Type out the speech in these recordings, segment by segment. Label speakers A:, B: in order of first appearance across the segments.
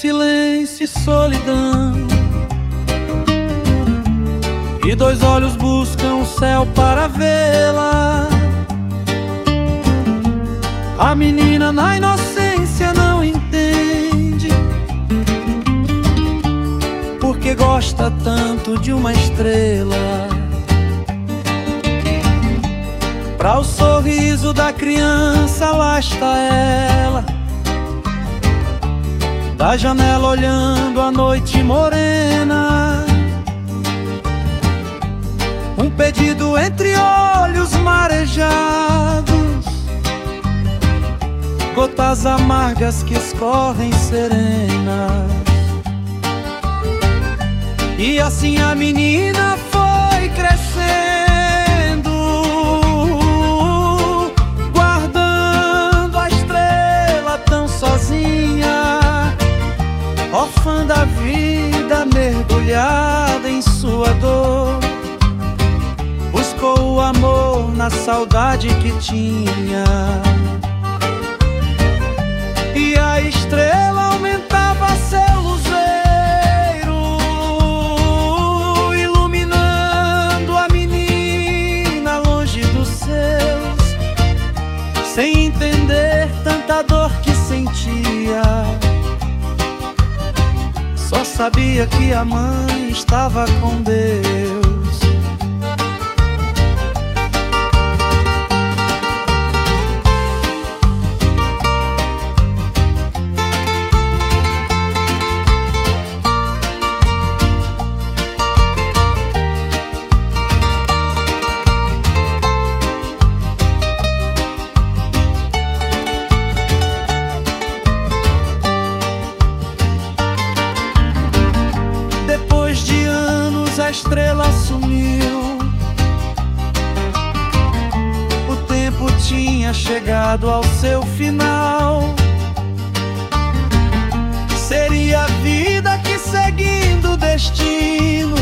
A: silêncio e solidão, e dois olhos buscam o céu para vê-la. A menina na inocência não entende porque gosta tanto de uma estrela. Pra o sorriso da criança lá está ela, da janela olhando a noite morena. Um pedido entre olhos marejados, gotas amargas que escorrem serenas. E assim a menina foi crescendo, guardando a estrela tão sozinha, órfã da vida, mergulhada em sua dor. Buscou o amor na saudade que tinha, e a estrela aumentava seu luzeiro, iluminando a menina longe dos seus, sem entender tanta dor que sentia. Só sabia que a mãe estava com Deus. Depois de anos a estrela sumiu, o tempo tinha chegado ao seu final. Seria a vida que, seguindo o destino,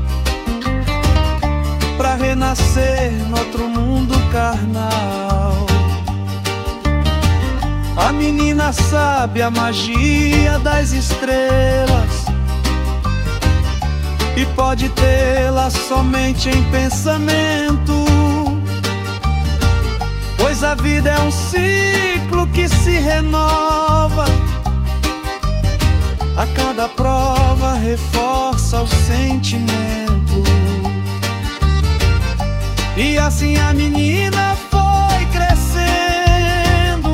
A: pra renascer no outro mundo carnal. A menina sabe a magia das estrelas e pode tê-la somente em pensamento, pois a vida é um ciclo que se renova. A cada prova reforça o sentimento. E assim a menina foi crescendo,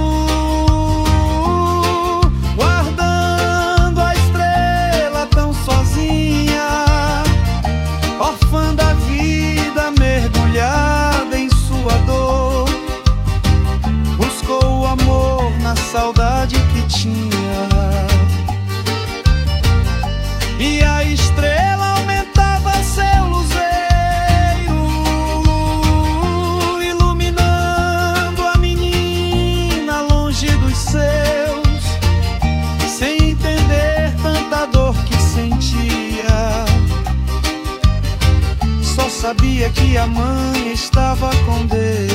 A: guardando a estrela tão sozinha, órfã da vida, mergulhada em sua dor. Buscou o amor na saudade que tinha, e a estrela aumentava seu luzeiro, iluminando a menina longe dos seus, sem entender tanta dor que sentia. Só sabia que a mãe estava com Deus.